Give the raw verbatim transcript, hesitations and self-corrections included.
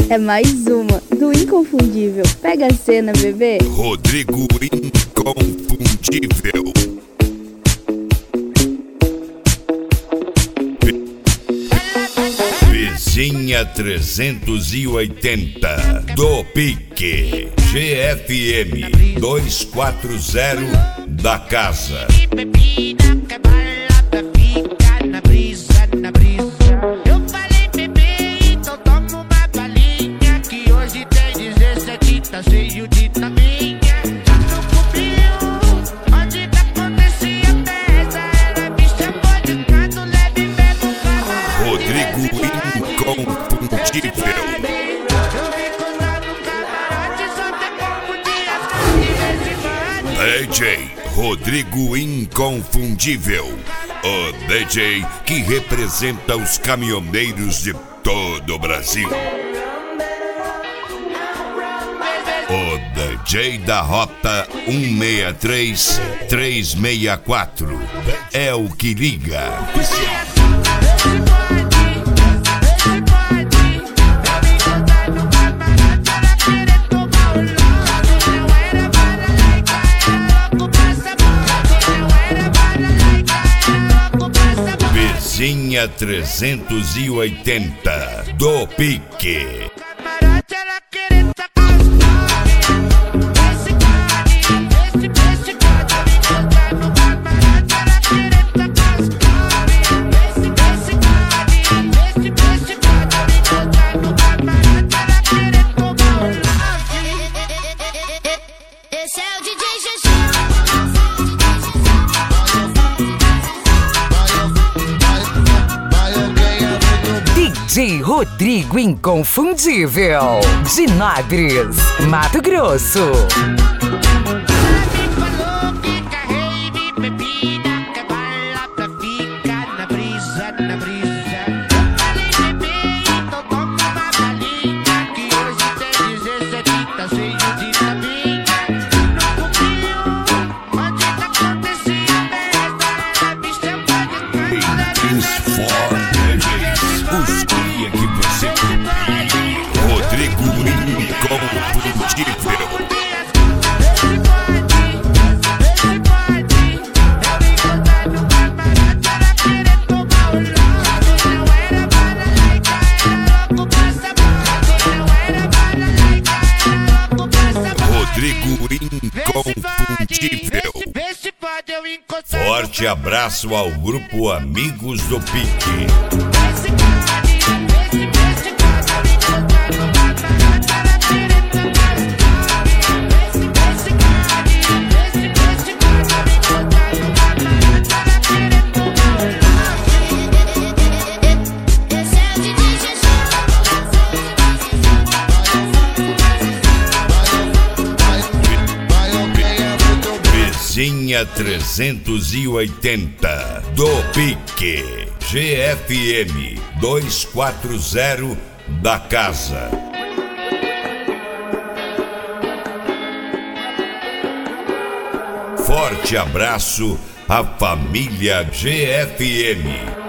É mais uma do Inconfundível. Pega a cena, bebê. Rodrigo Inconfundível. Vizinha trezentos e oitenta do Pique. G F M duzentos e quarenta da casa. Eu falei, bebê, então toma uma balinha, que hoje tem dezessete, tá cheio de taminha. No cubinho, onde tá acontecia a festa, ela me chamou de canto, leve e pega o carro. Rodrigo Inconfundível. Eu vim contar no camarote, só tem como dias de vez em quando. D J Rodrigo Inconfundível. O D J que representa os caminhoneiros de todo o Brasil. O D J da Rota um seis três, três seis quatro é o que liga. Vizinha trezentos e oitenta do Pique. Esse é o D J D J Rodrigo Inconfundível, de Nagres, Mato Grosso. Os cria que você copia. Rodrigo Inconfundível. Rodrigo Inconfundível. Forte abraço ao grupo Amigos do Pique. Vizinha trezentos e oitenta do Pique. G F M duzentos e quarenta da casa. Forte abraço à família G F M.